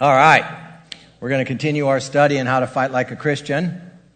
All right, we're going to continue our study on how to fight like a Christian.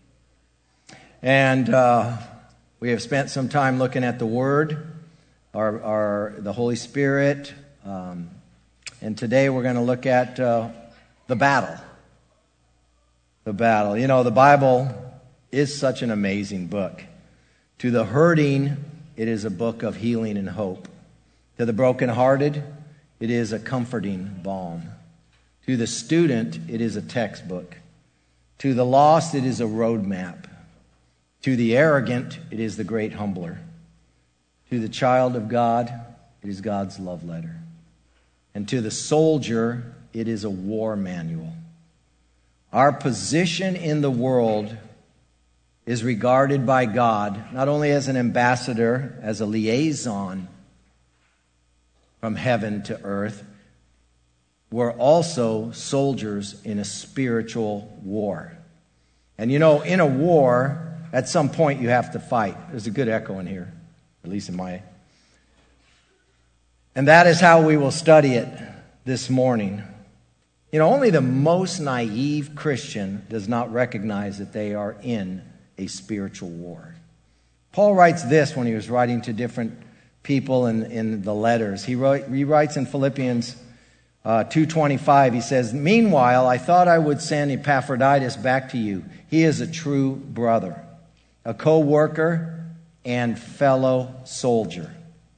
And we have spent some time looking at the Word, the Holy Spirit. And today we're going to look at the battle. The battle. You know, the Bible is such an amazing book. To the hurting, it is a book of healing and hope. To the brokenhearted, it is a comforting balm. To the student, it is a textbook. To the lost, it is a roadmap. To the arrogant, it is the great humbler. To the child of God, it is God's love letter. And to the soldier, it is a war manual. Our position in the world is regarded by God not only as an ambassador, as a liaison from heaven to earth, we're also soldiers in a spiritual war. And you know, in a war, at some point you have to fight. There's a good echo in here, at least in my... And that is how we will study it this morning. You know, only the most naive Christian does not recognize that they are in a spiritual war. Paul writes this when he was writing to different people in the letters. He writes in Philippians 2:25, he says, "Meanwhile, I thought I would send Epaphroditus back to you. He is a true brother, a co-worker and fellow soldier."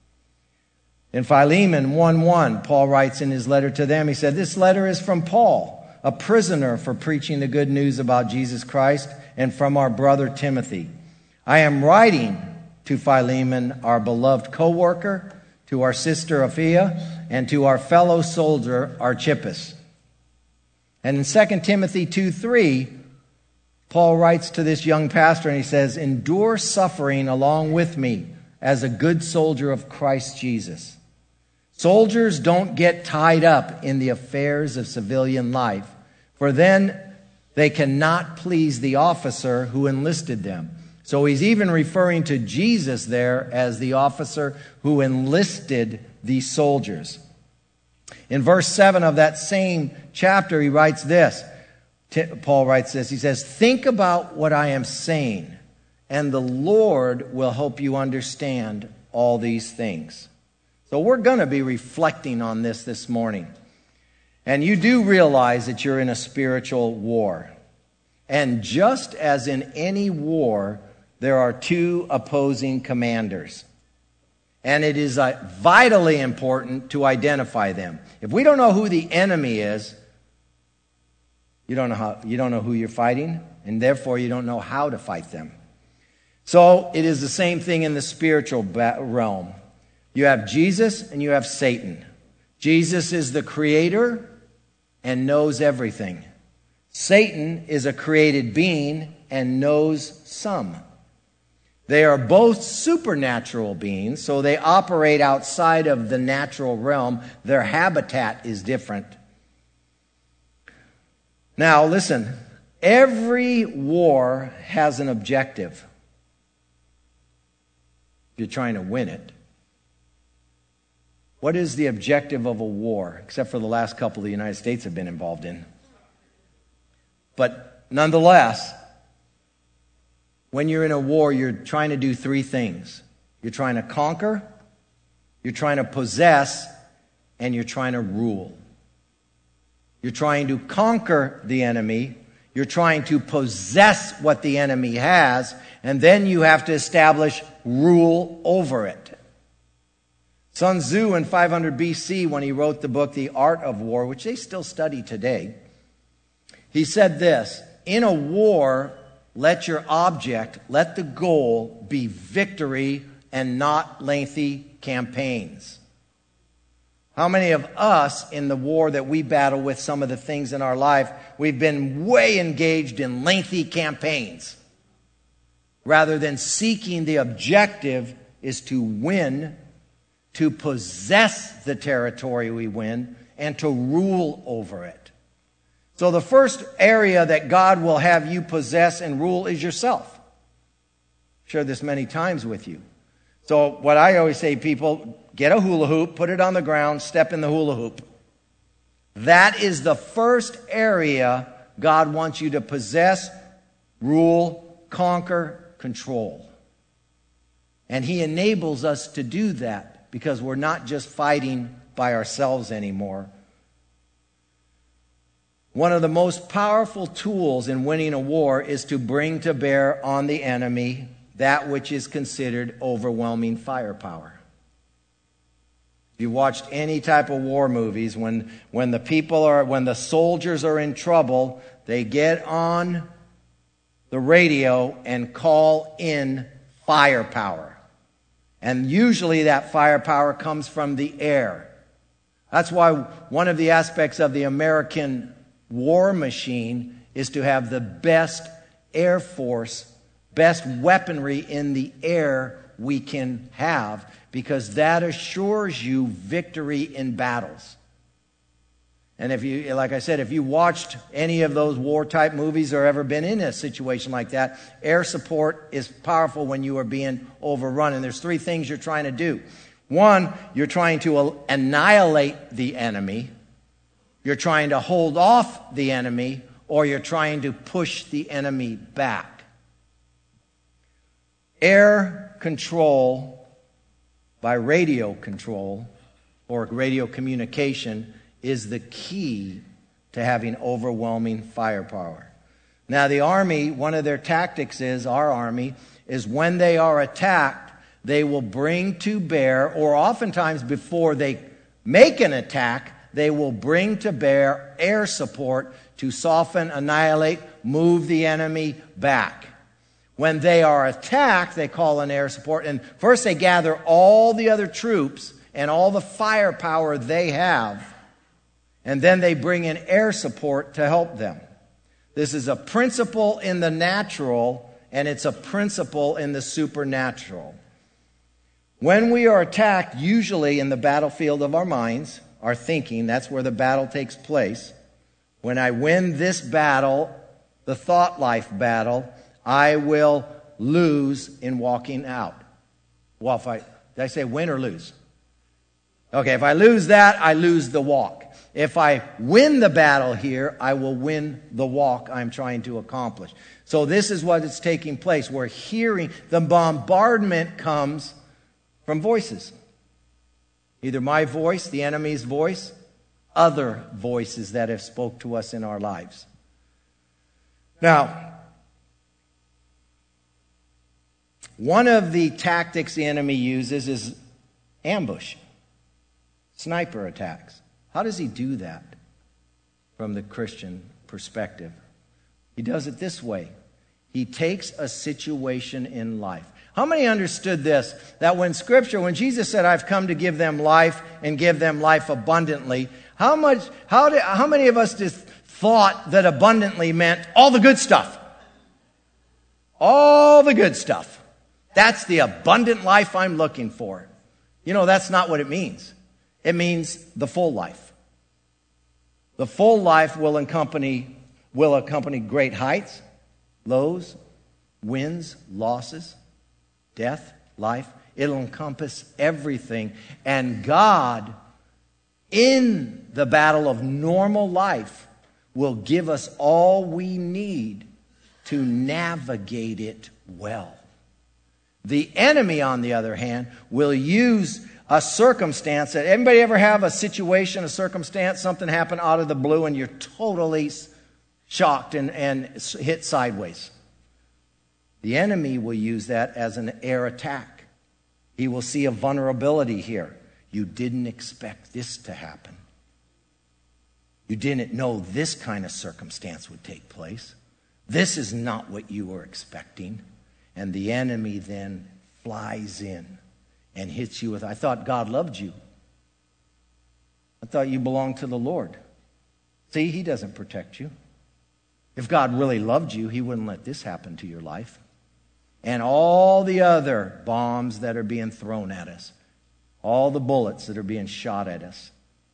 In Philemon 1:1, Paul writes in his letter to them, he said, "This letter is from Paul, a prisoner for preaching the good news about Jesus Christ, and from our brother Timothy. I am writing to Philemon, our beloved co-worker, to our sister Apphia, and to our fellow soldier Archippus." And in 2 Timothy 2:3, Paul writes to this young pastor and he says, "Endure suffering along with me as a good soldier of Christ Jesus." Soldiers don't get tied up in the affairs of civilian life, for then they cannot please the officer who enlisted them. So he's even referring to Jesus there as the officer who enlisted these soldiers. In verse 7 of that same chapter, he writes this. Paul writes this. He says, "Think about what I am saying, and the Lord will help you understand all these things." So we're going to be reflecting on this morning. And you do realize that you're in a spiritual war. And just as in any war, there are two opposing commanders. And it is vitally important to identify them. If we don't know who the enemy is, you don't know who you're fighting, and therefore you don't know how to fight them. So it is the same thing in the spiritual realm. You have Jesus and you have Satan. Jesus is the creator and knows everything. Satan is a created being and knows some. They are both supernatural beings, so they operate outside of the natural realm. Their habitat is different. Now, listen, every war has an objective. If you're trying to win it. What is the objective of a war, except for the last couple the United States have been involved in? But nonetheless, when you're in a war, you're trying to do three things. You're trying to conquer, you're trying to possess, and you're trying to rule. You're trying to conquer the enemy, you're trying to possess what the enemy has, and then you have to establish rule over it. Sun Tzu in 500 BC, when he wrote the book The Art of War, which they still study today, he said this, "In a war, let the goal be victory and not lengthy campaigns." How many of us in the war that we battle with, some of the things in our life, we've been way engaged in lengthy campaigns rather than seeking the objective is to win, to possess the territory we win, and to rule over it. So the first area that God will have you possess and rule is yourself. I've shared this many times with you. So what I always say, people, get a hula hoop, put it on the ground, step in the hula hoop. That is the first area God wants you to possess, rule, conquer, control. And He enables us to do that because we're not just fighting by ourselves anymore. One of the most powerful tools in winning a war is to bring to bear on the enemy that which is considered overwhelming firepower. If you watched any type of war movies, when the soldiers are in trouble, they get on the radio and call in firepower. And usually that firepower comes from the air. That's why one of the aspects of the American war machine is to have the best air force, best weaponry in the air we can have, because that assures you victory in battles. And if you, like I said, if you watched any of those war-type movies or ever been in a situation like that, air support is powerful when you are being overrun. And there's three things you're trying to do. One, you're trying to annihilate the enemy. You're trying to hold off the enemy, or you're trying to push the enemy back. Air control by radio control or radio communication is the key to having overwhelming firepower. Now, the army, one of their tactics is, our army, is when they are attacked, they will bring to bear, or oftentimes before they make an attack, they will bring to bear air support to soften, annihilate, move the enemy back. When they are attacked, they call in air support, and first they gather all the other troops and all the firepower they have, and then they bring in air support to help them. This is a principle in the natural, and it's a principle in the supernatural. When we are attacked, usually in the battlefield of our minds, our thinking, that's where the battle takes place. When I win this battle, the thought life battle, I will lose in walking out. Well, did I say win or lose? Okay, if I lose that, I lose the walk. If I win the battle here, I will win the walk I'm trying to accomplish. So this is what is taking place. We're hearing the bombardment comes from voices. Either my voice, the enemy's voice, other voices that have spoke to us in our lives. Now, one of the tactics the enemy uses is ambush, sniper attacks. How does he do that from the Christian perspective? He does it this way. He takes a situation in life. How many understood this? That when Jesus said, I've come to give them life and give them life abundantly, how many of us just thought that abundantly meant all the good stuff? All the good stuff. That's the abundant life I'm looking for. You know, that's not what it means. It means the full life. The full life will accompany great heights, lows, wins, losses, death, life. It'll encompass everything. And God, in the battle of normal life, will give us all we need to navigate it well. The enemy, on the other hand, will use a circumstance. Anybody ever have a situation, a circumstance, something happened out of the blue and you're totally shocked and hit sideways? The enemy will use that as an air attack. He will see a vulnerability here. You didn't expect this to happen. You didn't know this kind of circumstance would take place. This is not what you were expecting. And the enemy then flies in and hits you with, I thought God loved you. I thought you belonged to the Lord. See, He doesn't protect you. If God really loved you, He wouldn't let this happen to your life. And all the other bombs that are being thrown at us, all the bullets that are being shot at us.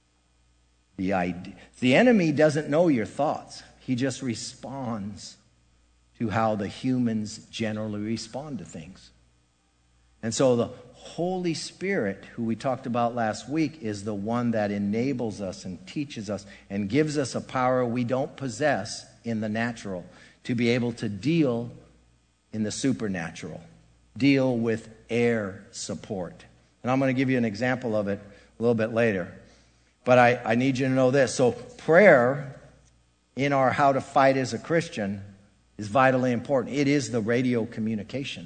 The enemy doesn't know your thoughts. He just responds to how the humans generally respond to things. And so the Holy Spirit, who we talked about last week, is the one that enables us and teaches us and gives us a power we don't possess in the natural to be able to deal in the supernatural, deal with air support. And I'm going to give you an example of it a little bit later. But I need you to know this. So prayer in our how to fight as a Christian is vitally important. It is the radio communication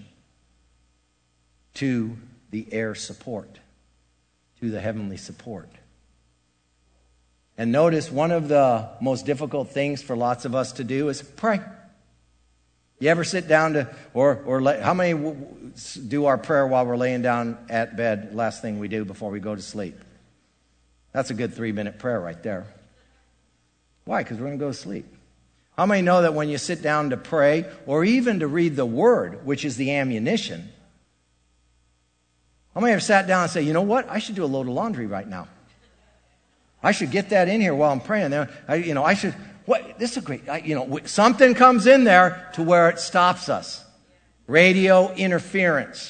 to the air support, to the heavenly support. And notice one of the most difficult things for lots of us to do is pray. You ever sit down to, how many do our prayer while we're laying down at bed, last thing we do before we go to sleep? That's a good 3-minute prayer right there. Why? Because we're going to go to sleep. How many know that when you sit down to pray, or even to read the Word, which is the ammunition, how many have sat down and say, you know what? I should do a load of laundry right now. I should get that in here while I'm praying. I should. What? This is a great. Something comes in there to where it stops us. Radio interference.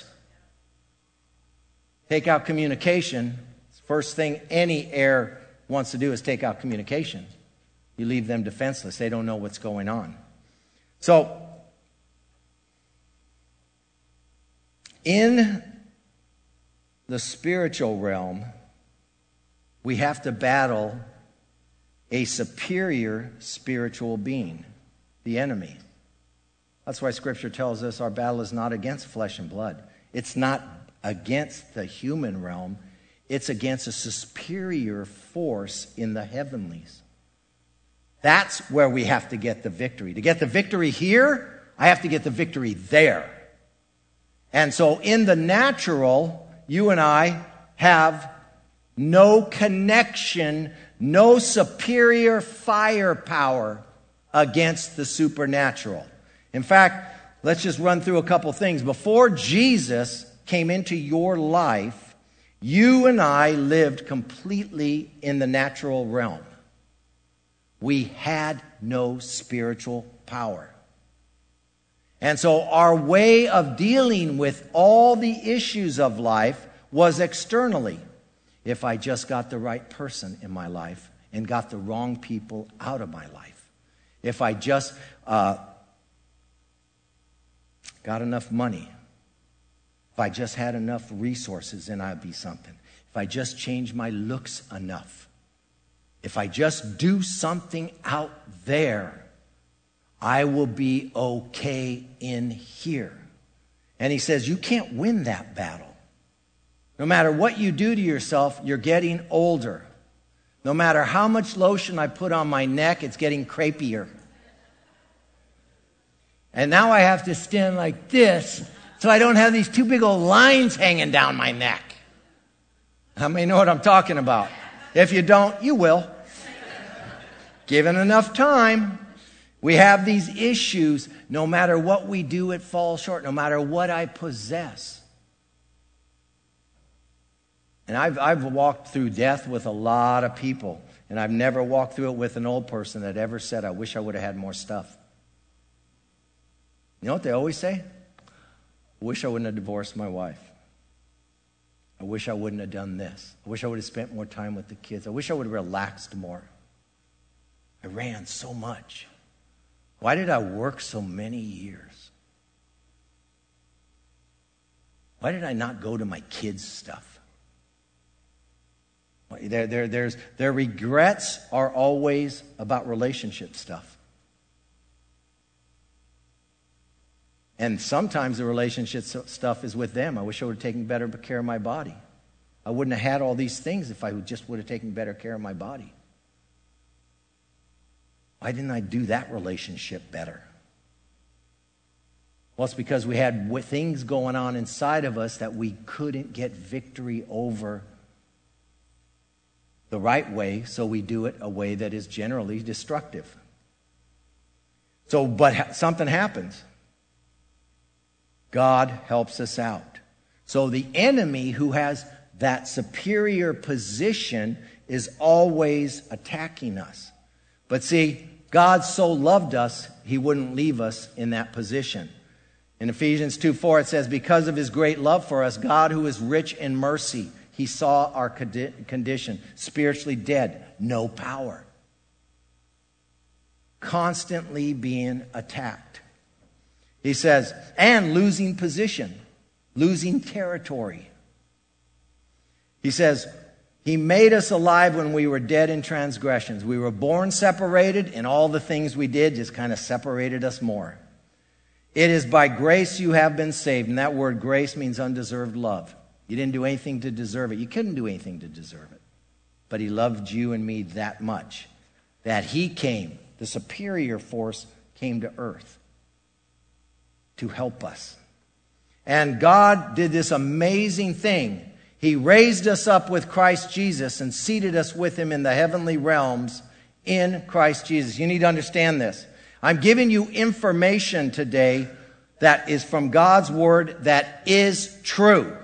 Take out communication. First thing any air wants to do is take out communication. You leave them defenseless. They don't know what's going on. So, in the spiritual realm, we have to battle a superior spiritual being, the enemy. That's why Scripture tells us our battle is not against flesh and blood. It's not against the human realm. It's against a superior force in the heavenlies. That's where we have to get the victory. To get the victory here, I have to get the victory there. And so in the natural, you and I have no connection, no superior firepower against the supernatural. In fact, let's just run through a couple things. Before Jesus came into your life, you and I lived completely in the natural realm. We had no spiritual power. And so our way of dealing with all the issues of life was externally. If I just got the right person in my life and got the wrong people out of my life. If I just got enough money. If I just had enough resources, then I'd be something. If I just changed my looks enough. If I just do something out there, I will be okay in here. And he says, you can't win that battle. No matter what you do to yourself, you're getting older. No matter how much lotion I put on my neck, it's getting crepier. And now I have to stand like this so I don't have these two big old lines hanging down my neck. How many know what I'm talking about? If you don't, you will. Given enough time, we have these issues. No matter what we do, it falls short. No matter what I possess. And I've walked through death with a lot of people. And I've never walked through it with an old person that ever said, I wish I would have had more stuff. You know what they always say? I wish I wouldn't have divorced my wife. I wish I wouldn't have done this. I wish I would have spent more time with the kids. I wish I would have relaxed more. I ran so much. Why did I work so many years? Why did I not go to my kids' stuff? Their regrets are always about relationship stuff. And sometimes the relationship stuff is with them. I wish I would have taken better care of my body. I wouldn't have had all these things if I just would have taken better care of my body. Why didn't I do that relationship better? Well, it's because we had things going on inside of us that we couldn't get victory over the right way, so we do it a way that is generally destructive. But something happens. God helps us out. So the enemy who has that superior position is always attacking us. But see, God so loved us, he wouldn't leave us in that position. In Ephesians 2:4 it says, because of his great love for us, God, who is rich in mercy, he saw our condition, spiritually dead, no power, constantly being attacked. He says, and losing position, losing territory. He says, he made us alive when we were dead in transgressions. We were born separated, and all the things we did just kind of separated us more. It is by grace you have been saved. And that word grace means undeserved love. You didn't do anything to deserve it. You couldn't do anything to deserve it. But he loved you and me that much that he came, the superior force came to earth to help us. And God did this amazing thing. He raised us up with Christ Jesus and seated us with him in the heavenly realms in Christ Jesus. You need to understand this. I'm giving you information today that is from God's word that is true.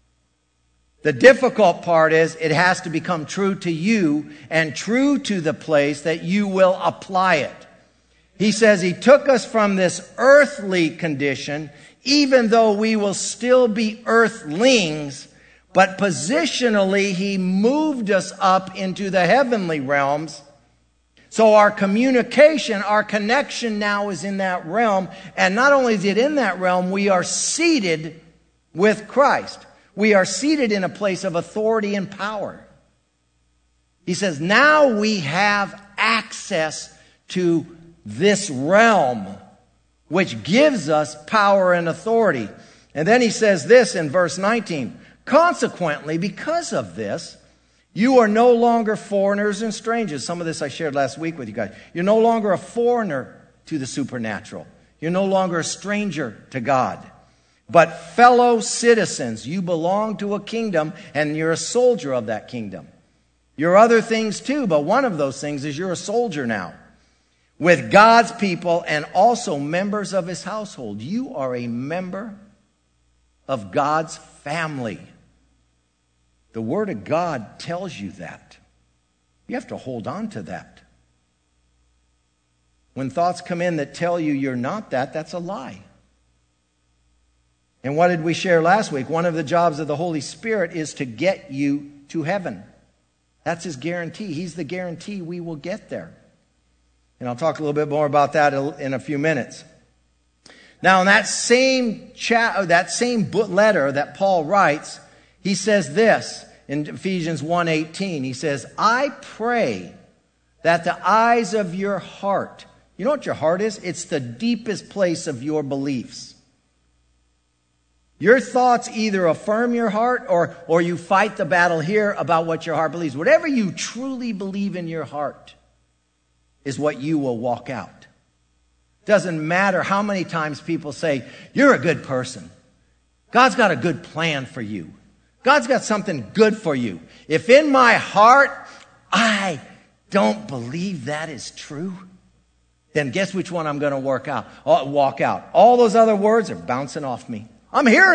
The difficult part is it has to become true to you and true to the place that you will apply it. He says he took us from this earthly condition, even though we will still be earthlings, but positionally he moved us up into the heavenly realms. So our communication, our connection now is in that realm. And not only is it in that realm, we are seated with Christ. We are seated in a place of authority and power. He says, now we have access to this realm, which gives us power and authority. And then he says this in verse 19, consequently, because of this, you are no longer foreigners and strangers. Some of this I shared last week with you guys. You're no longer a foreigner to the supernatural. You're no longer a stranger to God, but fellow citizens. You belong to a kingdom and you're a soldier of that kingdom. You're other things too, but one of those things is you're a soldier now with God's people and also members of his household. You are a member of God's family. The Word of God tells you that. You have to hold on to that. When thoughts come in that tell you you're not that, that's a lie. And what did we share last week? One of the jobs of the Holy Spirit is to get you to heaven. That's his guarantee. He's the guarantee we will get there. And I'll talk a little bit more about that in a few minutes. Now, in that same letter that Paul writes, he says this in Ephesians 1:18. He says, I pray that the eyes of your heart, you know what your heart is? It's the deepest place of your beliefs. Your thoughts either affirm your heart or you fight the battle here about what your heart believes. Whatever you truly believe in your heart is what you will walk out. Doesn't matter how many times people say, you're a good person. God's got a good plan for you. God's got something good for you. If in my heart I don't believe that is true, then guess which one I'm going to walk out. All those other words are bouncing off me. I'm hearing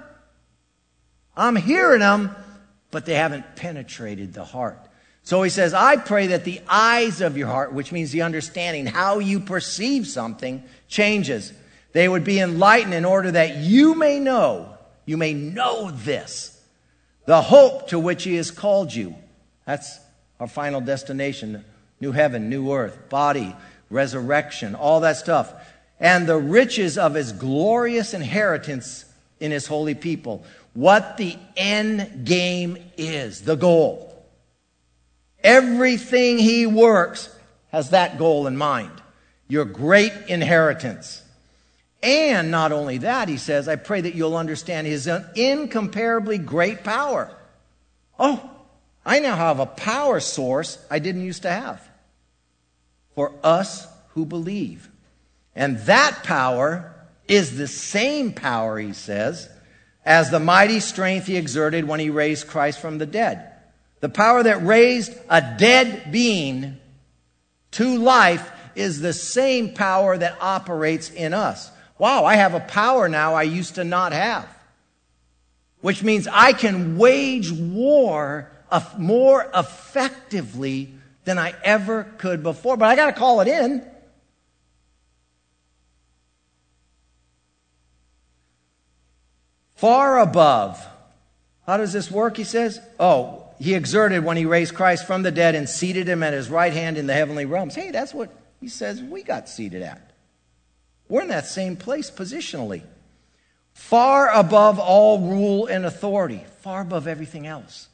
them, but they haven't penetrated the heart. So he says, I pray that the eyes of your heart, which means the understanding, how you perceive something, changes. They would be enlightened in order that you may know this, the hope to which he has called you. That's our final destination, new heaven, new earth, body, resurrection, all that stuff. And the riches of his glorious inheritance in his holy people. What the end game is, the goal. Everything he works has that goal in mind. Your great inheritance. And not only that, he says, I pray that you'll understand his incomparably great power. Oh, I now have a power source I didn't used to have. For us who believe. And that power is the same power, he says, as the mighty strength he exerted when he raised Christ from the dead. The power that raised a dead being to life is the same power that operates in us. Wow, I have a power now I used to not have. Which means I can wage war more effectively than I ever could before. But I got to call it in. Far above. How does this work, he says? Oh, he exerted when he raised Christ from the dead and seated him at his right hand in the heavenly realms. Hey, that's what he says we got seated at. We're in that same place positionally. Far above all rule and authority. Far above everything else.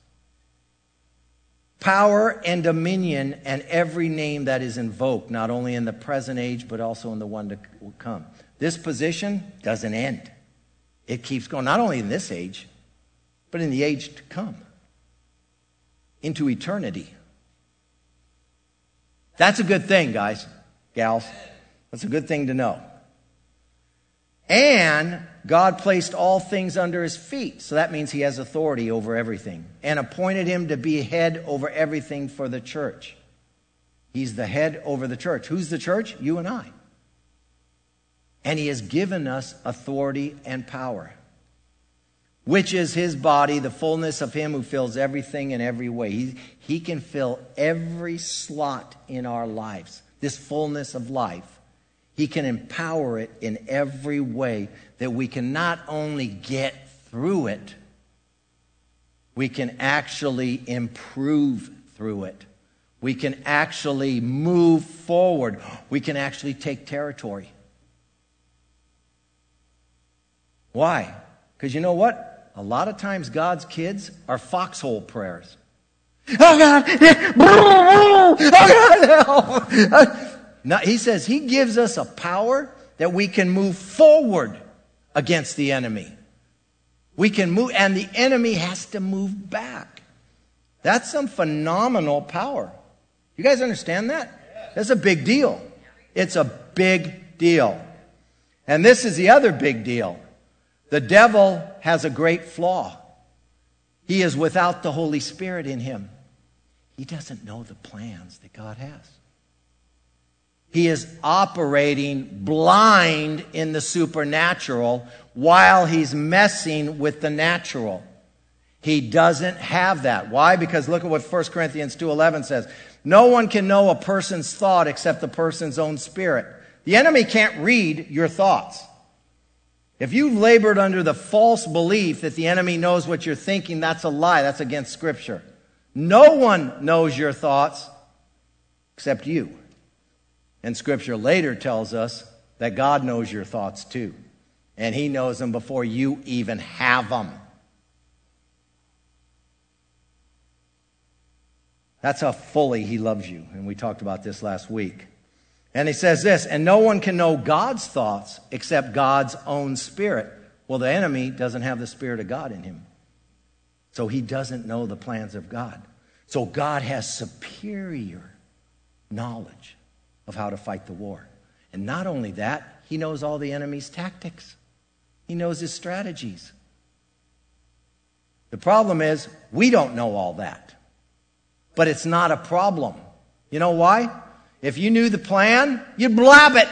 Power and dominion and every name that is invoked, not only in the present age, but also in the one to come. This position doesn't end. It keeps going, not only in this age, but in the age to come. Into eternity. That's a good thing, guys, gals. That's a good thing to know. And God placed all things under his feet. So that means he has authority over everything. And appointed him to be head over everything for the church. He's the head over the church. Who's the church? You and I. And he has given us authority and power. Which is his body, the fullness of him who fills everything in every way. He can fill every slot in our lives. This fullness of life. He can empower it in every way that we can not only get through it, we can actually improve through it. We can actually move forward. We can actually take territory. Why? Because you know what? A lot of times God's kids are foxhole prayers. Oh God! Oh God! Now, he says he gives us a power that we can move forward against the enemy. We can move, and the enemy has to move back. That's some phenomenal power. You guys understand that? That's a big deal. It's a big deal. And this is the other big deal. The devil has a great flaw. He is without the Holy Spirit in him. He doesn't know the plans that God has. He is operating blind in the supernatural while he's messing with the natural. He doesn't have that. Why? Because look at what 1 Corinthians 2:11 says. No one can know a person's thought except the person's own spirit. The enemy can't read your thoughts. If you've labored under the false belief that the enemy knows what you're thinking, that's a lie. That's against Scripture. No one knows your thoughts except you. And Scripture later tells us that God knows your thoughts too. And he knows them before you even have them. That's how fully he loves you. And we talked about this last week. And he says this, and no one can know God's thoughts except God's own spirit. Well, the enemy doesn't have the Spirit of God in him. So he doesn't know the plans of God. So God has superior knowledge of how to fight the war. And not only that, he knows all the enemy's tactics. He knows his strategies. The problem is, we don't know all that. But it's not a problem. You know why? If you knew the plan, you'd blab it.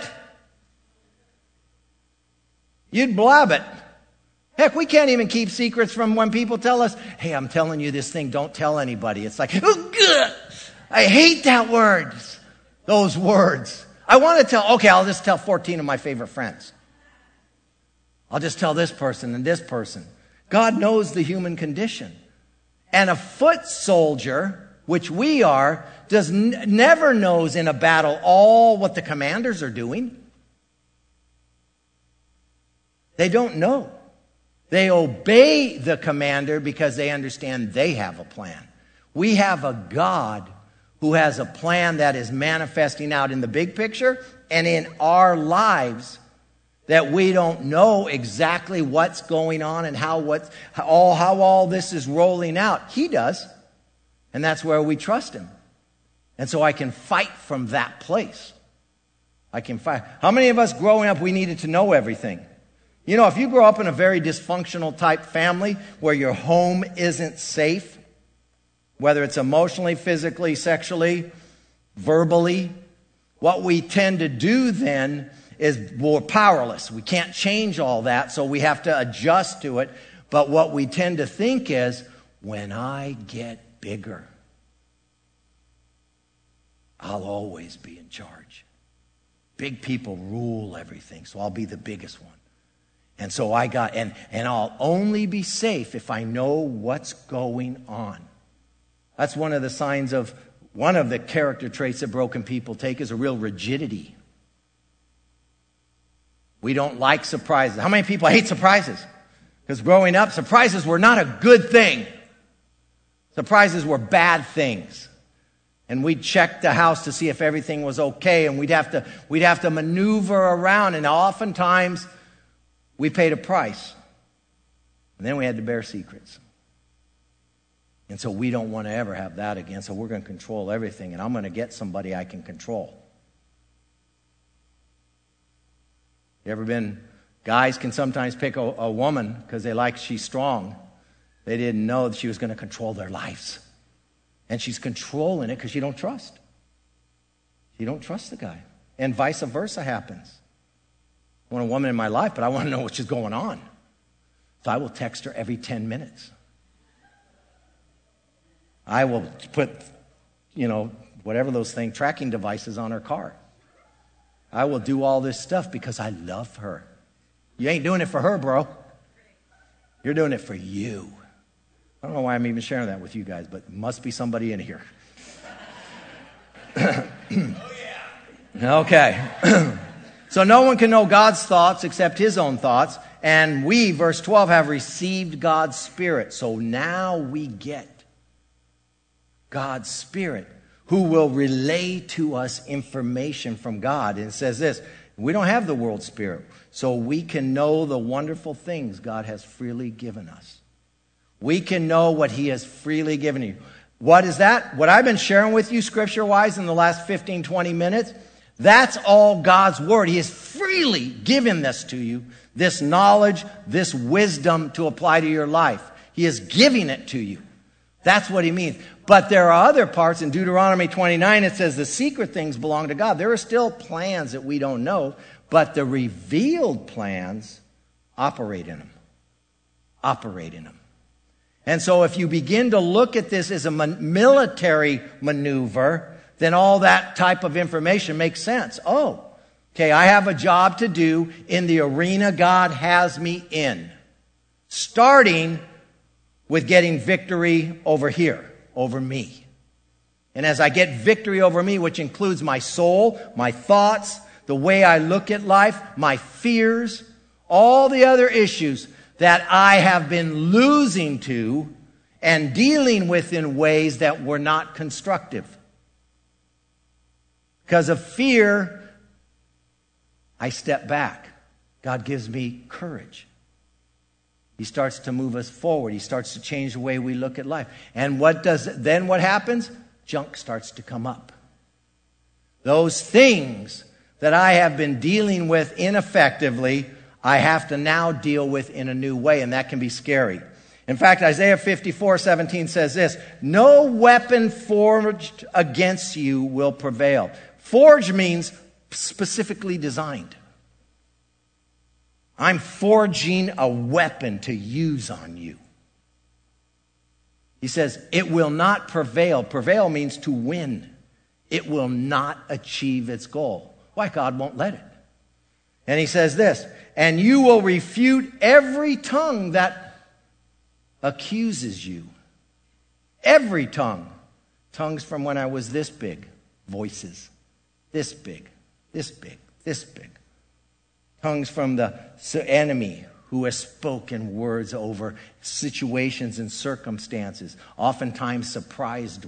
You'd blab it. Heck, we can't even keep secrets from when people tell us, hey, I'm telling you this thing, don't tell anybody. It's like, oh, good. I hate that word. Those words. I want to tell, okay, I'll just tell 14 of my favorite friends. I'll just tell this person and this person. God knows the human condition. And a foot soldier, which we are, never knows in a battle all what the commanders are doing. They don't know. They obey the commander because they understand they have a plan. We have a God who has a plan that is manifesting out in the big picture and in our lives that we don't know exactly what's going on and how all this is rolling out. He does. And that's where we trust him. And so I can fight from that place. I can fight. How many of us growing up, we needed to know everything? You know, if you grow up in a very dysfunctional type family where your home isn't safe, whether it's emotionally, physically, sexually, verbally, what we tend to do then is we're powerless. We can't change all that, so we have to adjust to it. But what we tend to think is, when I get bigger, I'll always be in charge. Big people rule everything, so I'll be the biggest one. And so and I'll only be safe if I know what's going on. That's one of the character traits that broken people take is a real rigidity. We don't like surprises. How many people hate surprises? Because growing up, surprises were not a good thing. Surprises were bad things. And we'd check the house to see if everything was okay, and we'd have to maneuver around, and oftentimes we paid a price. And then we had to bear secrets. And so we don't want to ever have that again, so we're going to control everything, and I'm going to get somebody I can control. You ever been, guys can sometimes pick a woman because they like she's strong. They didn't know that she was going to control their lives. And she's controlling it because you don't trust. You don't trust the guy. And vice versa happens. I want a woman in my life, but I want to know what's going on. So I will text her every 10 minutes. I will put, whatever those things, tracking devices on her car. I will do all this stuff because I love her. You ain't doing it for her, bro. You're doing it for you. I don't know why I'm even sharing that with you guys, but must be somebody in here. Oh, yeah. Okay. So no one can know God's thoughts except his own thoughts. And we, verse 12, have received God's Spirit. So now we get God's Spirit, who will relay to us information from God. And it says this, we don't have the world's spirit, so we can know the wonderful things God has freely given us. We can know what he has freely given you. What is that? What I've been sharing with you scripture-wise in the last 15, 20 minutes, that's all God's word. He has freely given this to you, this knowledge, this wisdom to apply to your life. He is giving it to you. That's what he means. But there are other parts in Deuteronomy 29. It says the secret things belong to God. There are still plans that we don't know, but the revealed plans operate in them. Operate in them. And so if you begin to look at this as a military maneuver, then all that type of information makes sense. Oh, okay, I have a job to do in the arena God has me in. Starting with getting victory over here, over me. And as I get victory over me, which includes my soul, my thoughts, the way I look at life, my fears, all the other issues that I have been losing to and dealing with in ways that were not constructive. Because of fear, I step back. God gives me courage. He starts to move us forward. He starts to change the way we look at life. And what happens? Junk starts to come up. Those things that I have been dealing with ineffectively, I have to now deal with in a new way, and that can be scary. In fact, Isaiah 54:17 says this, no weapon forged against you will prevail. Forged means specifically designed. I'm forging a weapon to use on you. He says, it will not prevail. Prevail means to win. It will not achieve its goal. Why? God won't let it. And he says this, and you will refute every tongue that accuses you. Every tongue. Tongues from when I was this big. Voices. This big. This big. This big. Tongues from the enemy who has spoken words over situations and circumstances, oftentimes surprise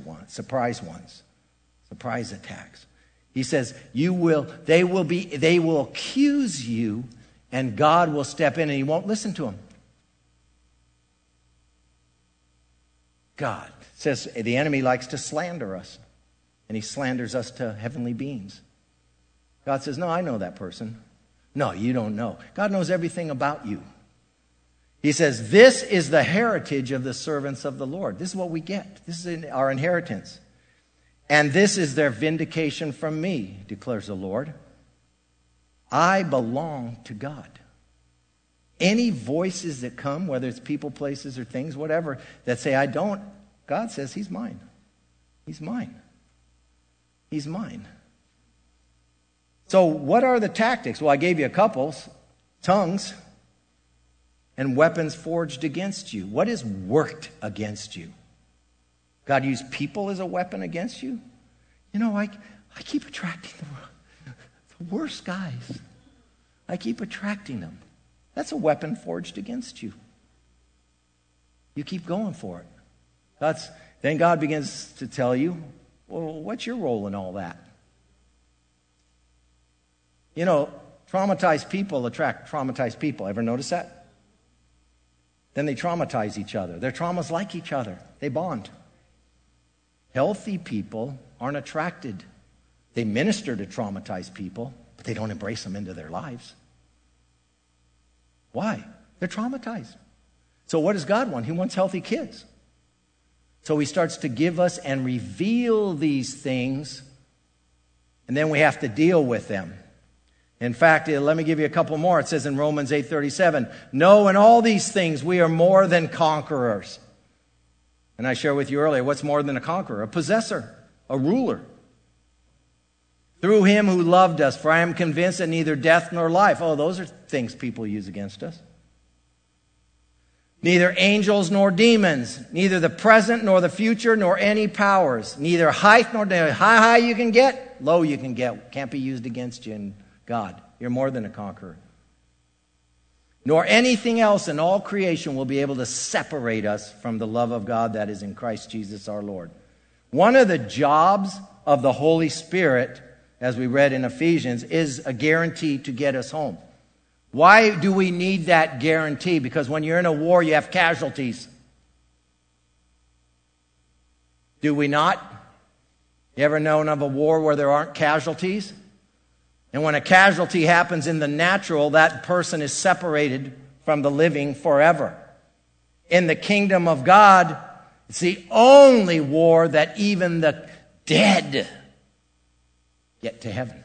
attacks. He says, they will accuse you, and God will step in and he won't listen to them. God says the enemy likes to slander us, and he slanders us to heavenly beings. God says, no, I know that person. No, you don't know. God knows everything about you. He says, this is the heritage of the servants of the Lord. This is what we get. This is our inheritance. And this is their vindication from me, declares the Lord. I belong to God. Any voices that come, whether it's people, places, or things, whatever, that say I don't, God says he's mine. He's mine. He's mine. So what are the tactics? Well, I gave you a couple. Tongues. and weapons forged against you. What is worked against you? God used people as a weapon against you? You know, I keep attracting the worst guys. I keep attracting them. That's a weapon forged against you. You keep going for it. Then God begins to tell you, well, what's your role in all that? You know, traumatized people attract traumatized people. Ever notice that? Then they traumatize each other. Their traumas like each other. They bond. Healthy people aren't attracted. They minister to traumatized people, but they don't embrace them into their lives. Why? They're traumatized. So what does God want? He wants healthy kids. So he starts to give us and reveal these things, and then we have to deal with them. In fact, let me give you a couple more. It says in Romans 8:37, "No, in all these things we are more than conquerors." And I shared with you earlier, what's more than a conqueror? A possessor, a ruler. "Through him who loved us, for I am convinced that neither death nor life," oh, those are things people use against us. "Neither angels nor demons, neither the present nor the future, nor any powers, neither height nor depth." High you can get, low you can get. Can't be used against you in God. You're more than a conqueror. "Nor anything else in all creation will be able to separate us from the love of God that is in Christ Jesus our Lord." One of the jobs of the Holy Spirit, as we read in Ephesians, is a guarantee to get us home. Why do we need that guarantee? Because when you're in a war, you have casualties. Do we not? You ever known of a war where there aren't casualties? And when a casualty happens in the natural, that person is separated from the living forever. In the kingdom of God, it's the only war that even the dead get to heaven.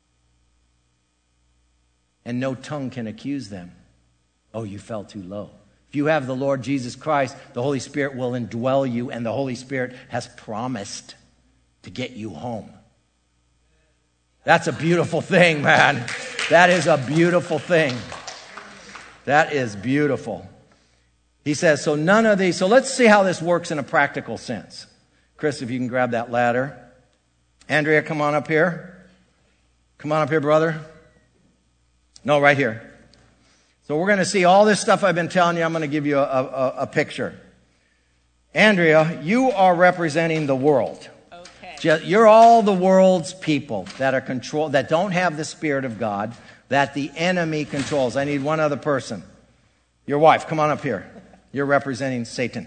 And no tongue can accuse them. Oh, you fell too low. If you have the Lord Jesus Christ, the Holy Spirit will indwell you, and the Holy Spirit has promised to get you home. That's a beautiful thing, man. That is a beautiful thing. That is beautiful. He says, so none of these. So let's see how this works in a practical sense. Chris, if you can grab that ladder. Andrea, come on up here. Come on up here, brother. No, right here. So we're going to see all this stuff I've been telling you. I'm going to give you a picture. Andrea, you are representing the world. You're all the world's people that are controlled, that don't have the Spirit of God, that the enemy controls. I need one other person. Your wife, come on up here. You're representing Satan.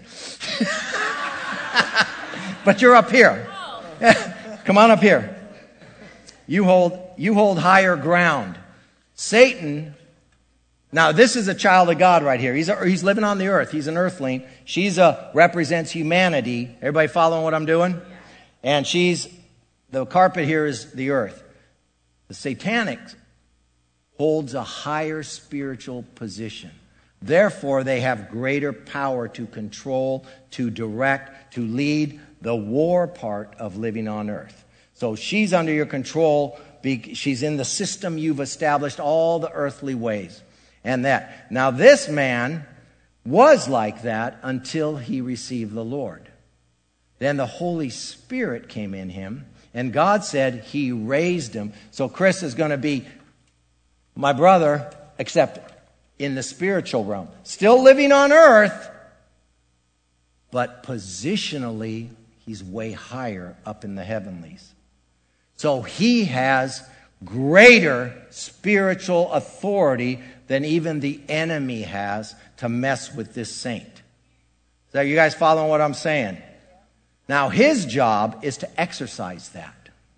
But you're up here. Come on up here. You hold higher ground. Satan, now this is a child of God right here. He's living on the earth. He's an earthling. She's represents humanity. Everybody following what I'm doing? And the carpet here is the earth. The satanic holds a higher spiritual position. Therefore, they have greater power to control, to direct, to lead the war part of living on earth. So she's under your control. She's in the system you've established, all the earthly ways. And that. Now, this man was like that until he received the Lord. Then the Holy Spirit came in him, and God said he raised him. So Chris is going to be my brother, except in the spiritual realm. Still living on earth, but positionally, he's way higher up in the heavenlies. So he has greater spiritual authority than even the enemy has to mess with this saint. So you guys following what I'm saying? Now, his job is to exercise that,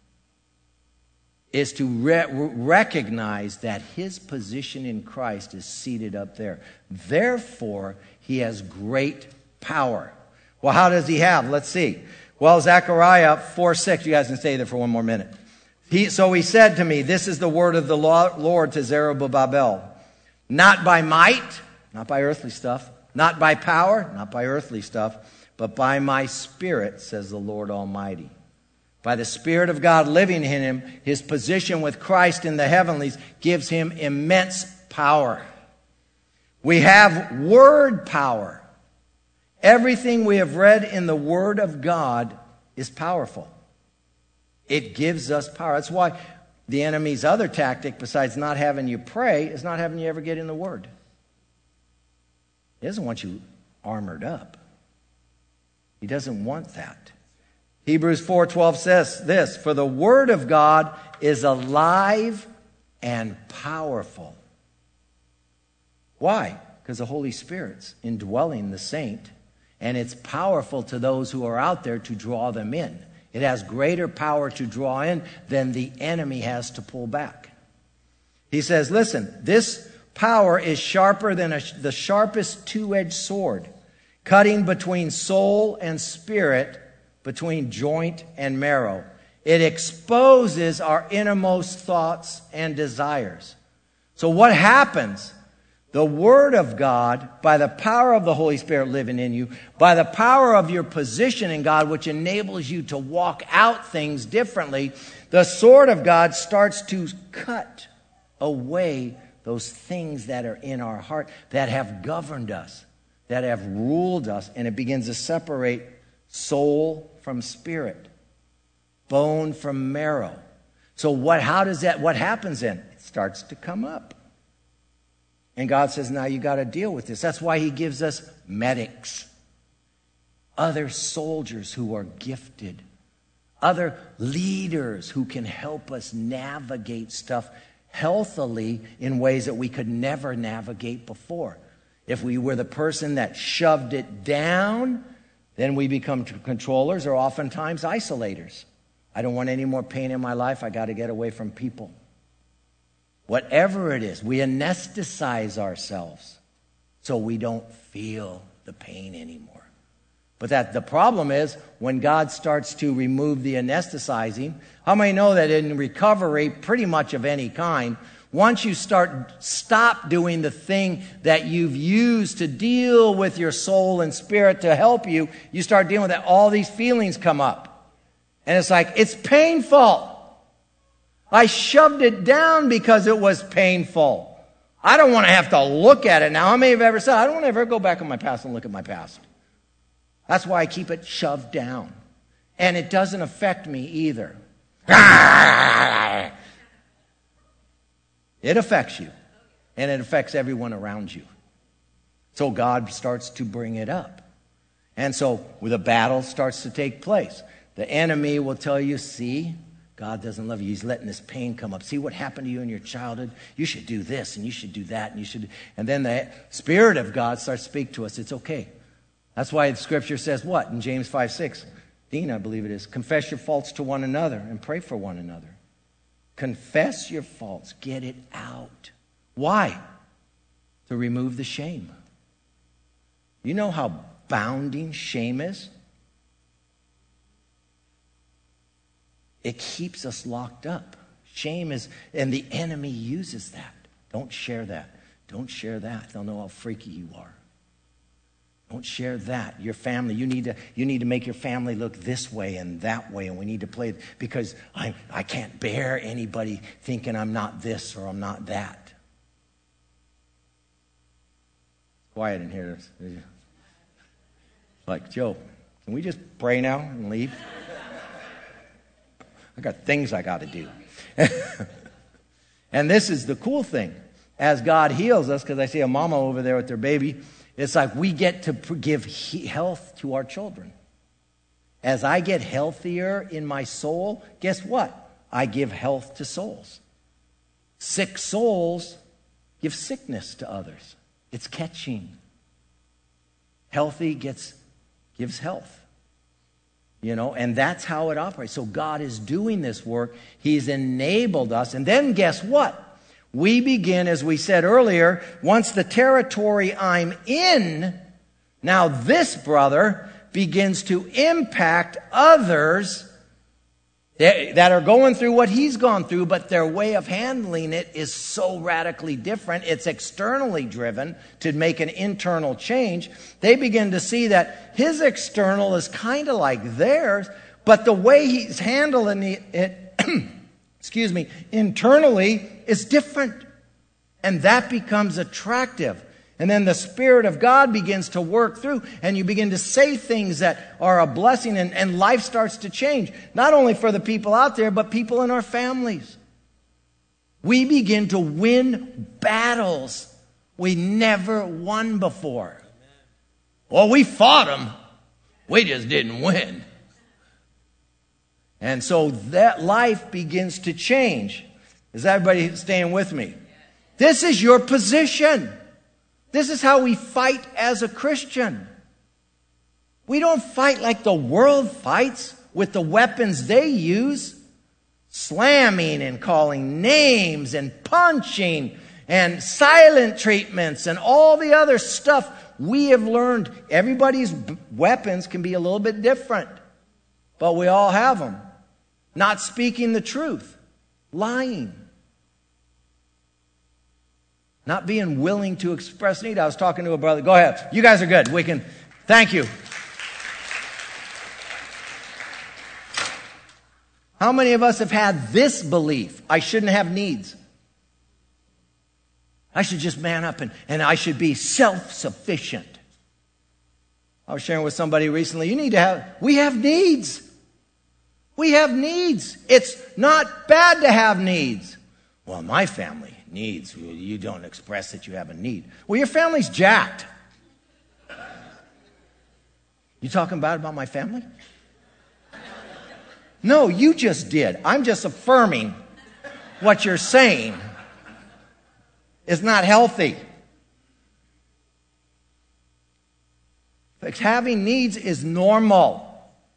is to recognize that his position in Christ is seated up there. Therefore, he has great power. Well, how does he have? Let's see. Well, Zechariah 4:6, you guys can stay there for one more minute. So he said to me, this is the word of the Lord to Zerubbabel. Not by might, not by earthly stuff, not by power, not by earthly stuff, but by my Spirit, says the Lord Almighty. By the Spirit of God living in him, his position with Christ in the heavenlies gives him immense power. We have word power. Everything we have read in the Word of God is powerful. It gives us power. That's why the enemy's other tactic, besides not having you pray, is not having you ever get in the Word. He doesn't want you armored up. He doesn't want that. Hebrews 4:12 says this, "For the Word of God is alive and powerful." Why? Because the Holy Spirit's indwelling the saint, and it's powerful to those who are out there to draw them in. It has greater power to draw in than the enemy has to pull back. He says, listen, this power is sharper than the sharpest two-edged sword, cutting between soul and spirit, between joint and marrow. It exposes our innermost thoughts and desires. So what happens? The Word of God, by the power of the Holy Spirit living in you, by the power of your position in God, which enables you to walk out things differently, the sword of God starts to cut away those things that are in our heart that have governed us, that have ruled us, and it begins to separate soul from spirit, bone from marrow. So what happens then? It starts to come up. And God says, now you got to deal with this. That's why He gives us medics, other soldiers who are gifted, other leaders who can help us navigate stuff healthily in ways that we could never navigate before. If we were the person that shoved it down, then we become controllers or oftentimes isolators. I don't want any more pain in my life. I got to get away from people. Whatever it is, we anesthetize ourselves so we don't feel the pain anymore. But the problem is when God starts to remove the anesthetizing, how many know that in recovery, pretty much of any kind, once you stop doing the thing that you've used to deal with your soul and spirit to help you, you start dealing with that, all these feelings come up. And it's like, it's painful. I shoved it down because it was painful. I don't want to have to look at it now. How many have ever said, I don't want to ever go back in my past and look at my past? That's why I keep it shoved down. And it doesn't affect me either. It affects you. And it affects everyone around you. So God starts to bring it up. And so the battle starts to take place. The enemy will tell you, see, God doesn't love you. He's letting this pain come up. See what happened to you in your childhood? You should do this and you should do that and you should. And then the Spirit of God starts to speak to us. It's okay. That's why the Scripture says what? In James 5:6, Dean, I believe it is, confess your faults to one another and pray for one another. Confess your faults. Get it out. Why? To remove the shame. You know how bounding shame is? It keeps us locked up. Shame is, and the enemy uses that. Don't share that. Don't share that. They'll know how freaky you are. Don't share that. Your family, you need to make your family look this way and that way, and we need to play because I can't bear anybody thinking I'm not this or I'm not that. Quiet in here. Like, Joe, can we just pray now and leave? I got things I got to do. And this is the cool thing. As God heals us, because I see a mama over there with their baby, it's like we get to give health to our children. As I get healthier in my soul, guess what? I give health to souls. Sick souls give sickness to others. It's catching. Healthy gives health. You know, and that's how it operates. So God is doing this work. He's enabled us. And then guess what? We begin, as we said earlier, once the territory I'm in, now this brother begins to impact others that are going through what he's gone through, but their way of handling it is so radically different. It's externally driven to make an internal change. They begin to see that his external is kind of like theirs, but the way he's handling it internally is different. And that becomes attractive. And then the Spirit of God begins to work through, and you begin to say things that are a blessing, and life starts to change. Not only for the people out there, but people in our families. We begin to win battles we never won before. Well, we fought them. We just didn't win. And so that life begins to change. Is everybody staying with me? This is your position. This is how we fight as a Christian. We don't fight like the world fights with the weapons they use. Slamming and calling names and punching and silent treatments and all the other stuff we have learned. Everybody's weapons can be a little bit different, but we all have them. Not speaking the truth, lying, not being willing to express need. I was talking to a brother. Go ahead. You guys are good. We can. Thank you. How many of us have had this belief? I shouldn't have needs. I should just man up and I should be self-sufficient. I was sharing with somebody recently, we have needs. We have needs. It's not bad to have needs. Well, my family needs. You don't express that you have a need. Well, your family's jacked. You talking bad about my family? No, you just did. I'm just affirming what you're saying is not healthy. Having needs is normal.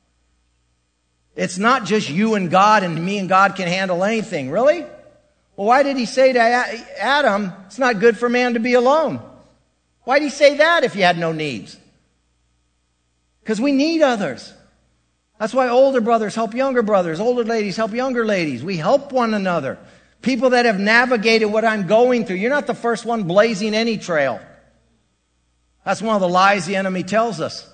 It's not just you and God and me and God can handle anything. Really? Well, why did he say to Adam, it's not good for man to be alone? Why did he say that if you had no needs? Because we need others. That's why older brothers help younger brothers. Older ladies help younger ladies. We help one another. People that have navigated what I'm going through. You're not the first one blazing any trail. That's one of the lies the enemy tells us.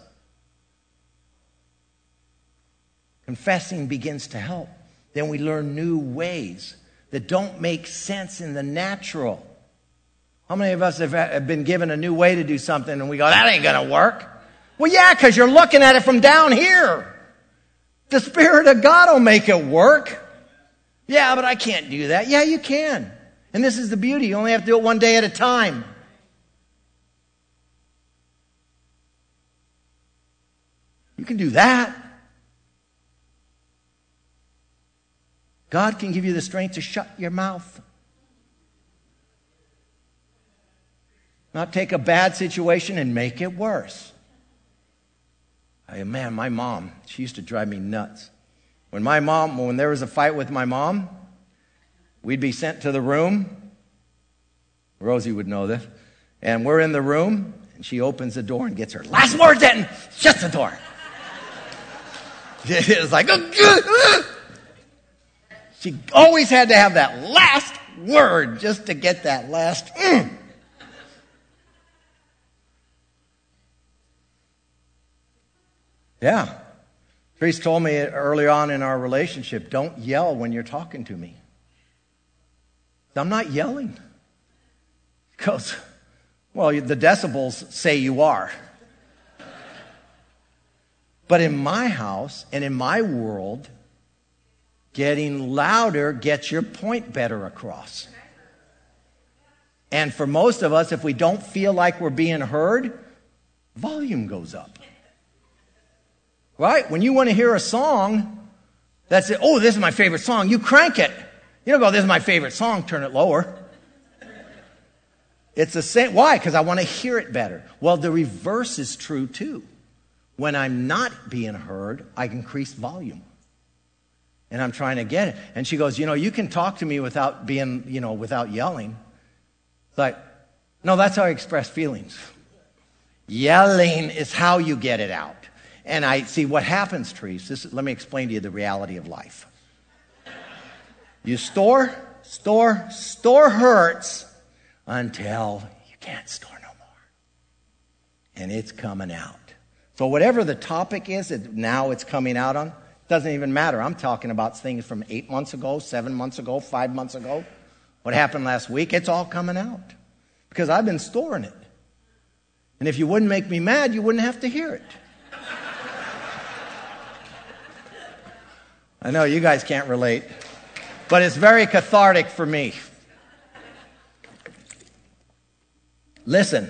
Confessing begins to help. Then we learn new ways that don't make sense in the natural. How many of us have been given a new way to do something and we go, that ain't going to work? Well, yeah, because you're looking at it from down here. The Spirit of God will make it work. Yeah, but I can't do that. Yeah, you can. And this is the beauty. You only have to do it one day at a time. You can do that. God can give you the strength to shut your mouth. Not take a bad situation and make it worse. Man, my mom, she used to drive me nuts. When there was a fight with my mom, we'd be sent to the room. Rosie would know this. And we're in the room, and she opens the door and gets her last words in and shuts the door. It was like, she always had to have that last word just to get that last. Yeah. Therese told me early on in our relationship, don't yell when you're talking to me. I'm not yelling. Because, well, the decibels say you are. But in my house and in my world, getting louder gets your point better across. And for most of us, if we don't feel like we're being heard, volume goes up. Right? When you want to hear a song, that's it. Oh, this is my favorite song. You crank it. You don't go, this is my favorite song, turn it lower. It's the same. Why? Because I want to hear it better. Well, the reverse is true too. When I'm not being heard, I increase volume. And I'm trying to get it. And she goes, you can talk to me without being, without yelling. It's like, no, that's how I express feelings. Yelling is how you get it out. And I see what happens, Therese. Let me explain to you the reality of life. You store hurts until you can't store no more. And it's coming out. So whatever the topic is that now it's coming out on, doesn't even matter. I'm talking about things from 8 months ago, 7 months ago, 5 months ago. What happened last week, it's all coming out. Because I've been storing it. And if you wouldn't make me mad, you wouldn't have to hear it. I know you guys can't relate, but it's very cathartic for me. Listen.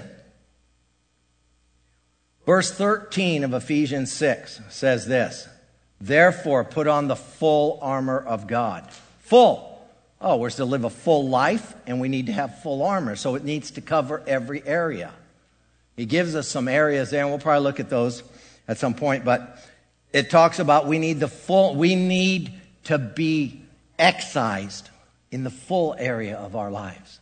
Verse 13 of Ephesians 6 says this, therefore put on the full armor of God. Full. Oh, we're to live a full life, and we need to have full armor, so it needs to cover every area. He gives us some areas there, and we'll probably look at those at some point, but it talks about we need to be excised in the full area of our lives.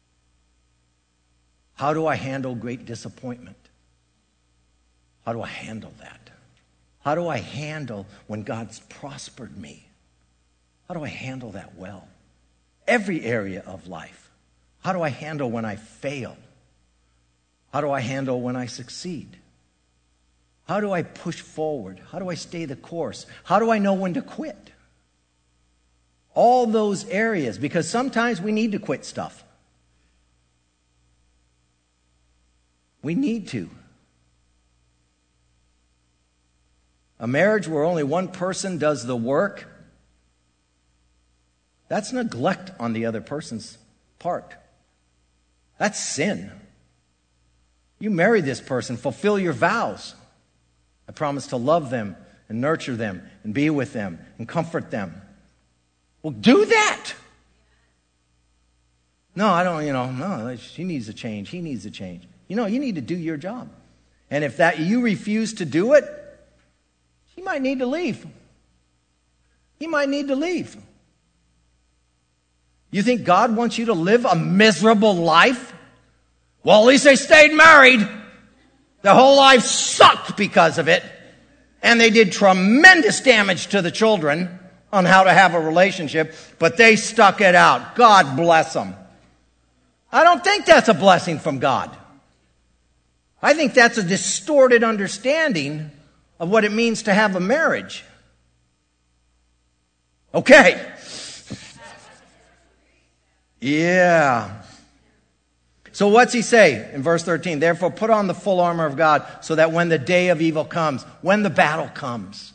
How do I handle great disappointment? How do I handle that? How do I handle when God's prospered me? How do I handle that well? Every area of life. How do I handle when I fail? How do I handle when I succeed? How do I push forward? How do I stay the course? How do I know when to quit? All those areas, because sometimes we need to quit stuff. We need to. A marriage where only one person does the work, that's neglect on the other person's part. That's sin. You marry this person, fulfill your vows. I promise to love them and nurture them and be with them and comfort them. Well, do that. No, I don't, no, she needs a change. He needs a change. You need to do your job. And if you refuse to do it, he might need to leave. He might need to leave. You think God wants you to live a miserable life? Well, at least they stayed married. Their whole life sucked because of it. And they did tremendous damage to the children on how to have a relationship, but they stuck it out. God bless them. I don't think that's a blessing from God. I think that's a distorted understanding of what it means to have a marriage. Okay. Yeah. So what's he say in verse 13? Therefore put on the full armor of God so that when the day of evil comes, when the battle comes,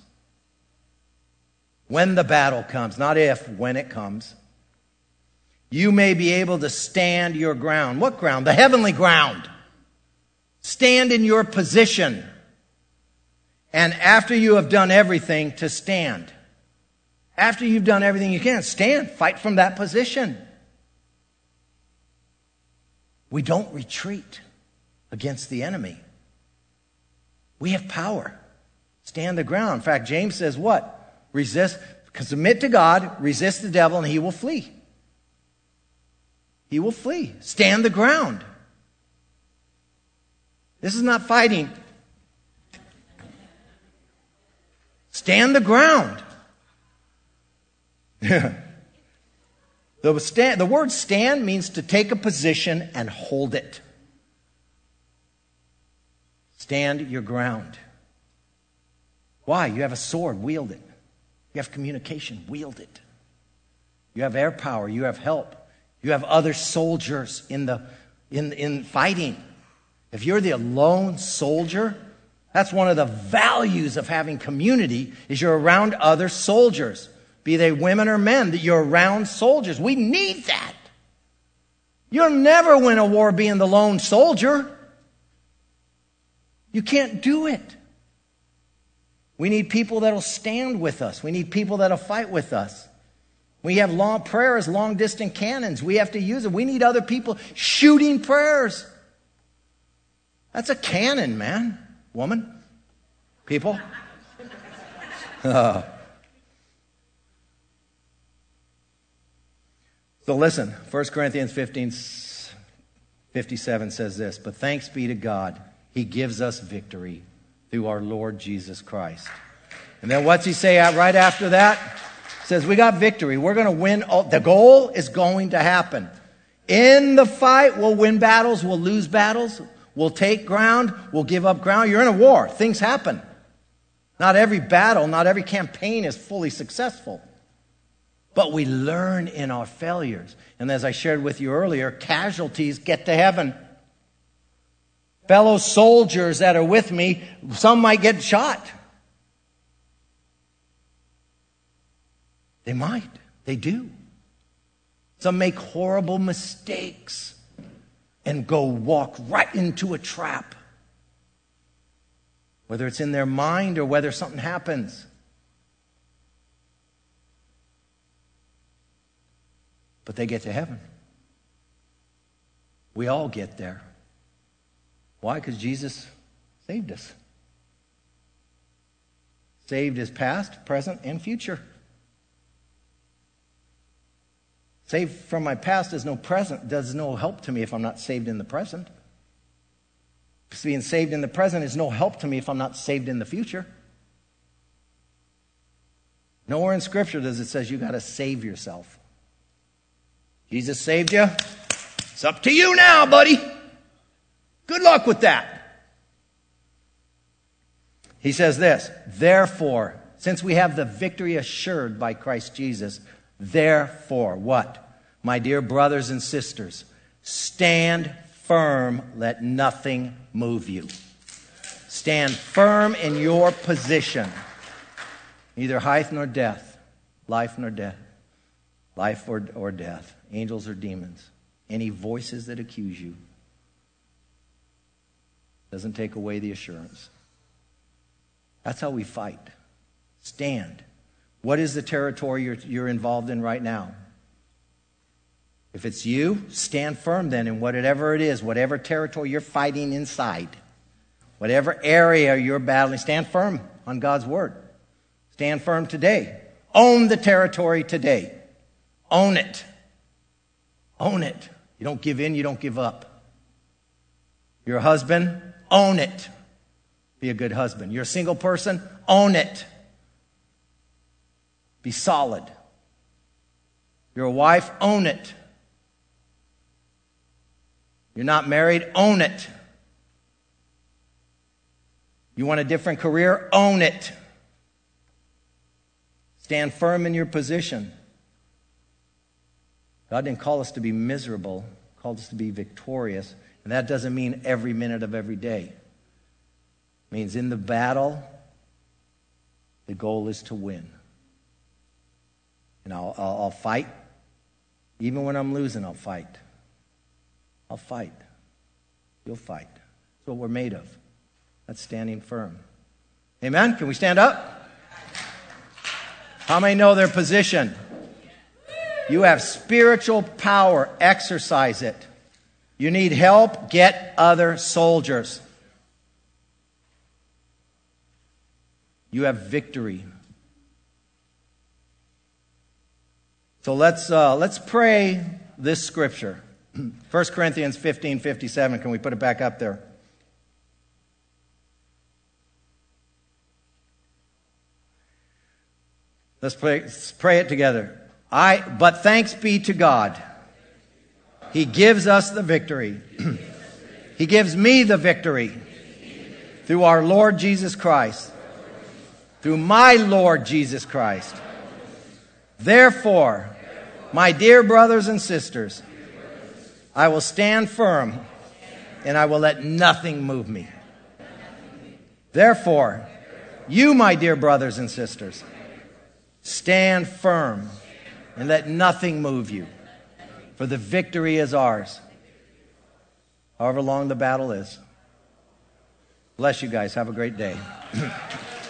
not if, when it comes, you may be able to stand your ground. What ground? The heavenly ground. Stand in your position. And after you have done everything, to stand. After you've done everything you can, stand. Fight from that position. We don't retreat against the enemy. We have power. Stand the ground. In fact, James says what? Resist, submit to God, resist the devil, and he will flee. He will flee. Stand the ground. This is not fighting. Stand the ground. The word stand means to take a position and hold it. Stand your ground. Why? You have a sword, wield it. You have communication, wield it. You have air power, you have help. You have other soldiers in fighting. If you're the lone soldier, that's one of the values of having community, is you're around other soldiers. Be they women or men, that you're around soldiers. We need that. You'll never win a war being the lone soldier. You can't do it. We need people that'll stand with us. We need people that'll fight with us. We have long prayers, long distance cannons. We have to use them. We need other people shooting prayers. That's a cannon, man. Woman. People. So listen, 1 Corinthians 15:57 says this, but thanks be to God, he gives us victory through our Lord Jesus Christ. And then what's he say right after that? He says, we got victory. We're going to win. The goal is going to happen. In the fight, we'll win battles, we'll lose battles, we'll take ground, we'll give up ground. You're in a war. Things happen. Not every battle, not every campaign is fully successful. But we learn in our failures. And as I shared with you earlier, casualties get to heaven. fellow soldiers that are with me, some might get shot. They might. They do. Some make horrible mistakes and go walk right into a trap. Whether it's in their mind or whether something happens. But they get to heaven. We all get there. Why? Because Jesus saved us. Saved is past, present, and future. Saved from my past is no present, does no help to me if I'm not saved in the present. Being saved in the present is no help to me if I'm not saved in the future. Nowhere in Scripture does it say you got to save yourself. Jesus saved you. It's up to you now, buddy. Good luck with that. He says this, therefore, since we have the victory assured by Christ Jesus, therefore, what? My dear brothers and sisters, stand firm, let nothing move you. Stand firm in your position. Neither height nor depth, life nor death, life or death, angels or demons, any voices that accuse you, doesn't take away the assurance. That's how we fight. Stand. What is the territory you're involved in right now? If it's you, stand firm then in whatever it is, whatever territory you're fighting inside, whatever area you're battling, stand firm on God's word. Stand firm today. Own the territory today. Own it. Own it. You don't give in, you don't give up. You're a husband, own it. Be a good husband. You're a single person, own it. Be solid. You're a wife, own it. You're not married, own it. You want a different career, own it. Stand firm in your position. God didn't call us to be miserable. He called us to be victorious. And that doesn't mean every minute of every day. It means in the battle, the goal is to win. And I'll fight. Even when I'm losing, I'll fight. I'll fight. You'll fight. That's what we're made of. That's standing firm. Amen? Can we stand up? How many know their position? You have spiritual power. Exercise it. You need help? Get other soldiers. You have victory. So let's pray this scripture. 1 Corinthians 15:57. Can we put it back up there? Let's pray it together. But thanks be to God. He gives us the victory. He gives me the victory through our Lord Jesus Christ. Through my Lord Jesus Christ. Therefore, my dear brothers and sisters, I will stand firm and I will let nothing move me. Therefore, you, my dear brothers and sisters, stand firm and let nothing move you. For the victory is ours. However long the battle is. Bless you guys. Have a great day.